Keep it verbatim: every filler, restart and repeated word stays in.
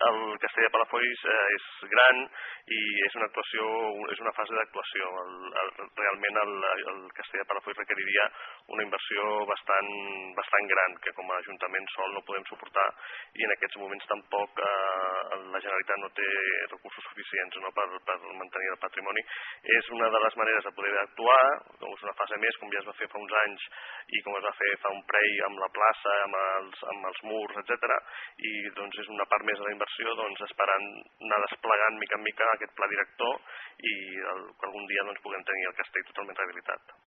el castell de Palafolls és gran i és una actuació, és una fase d'actuació. Realment el, el castell de Palafolls requeriria una inversió bastant, bastant gran, que com a Ajuntament sol no podem suportar, i en aquests moments tampoc eh, la Generalitat no té recursos suficients, no, per, per mantenir el patrimoni. És una de les maneres de poder actuar, és una fase més, com ja es va fer fa uns anys i com es va fer fa un prei amb la plaça, amb els, amb els murs, etcètera. I doncs és una part més de la inversió, doncs, esperant anar desplegant mica en mica aquest pla director i el, que algun dia doncs, puguem tenir el castell totalment rehabilitat.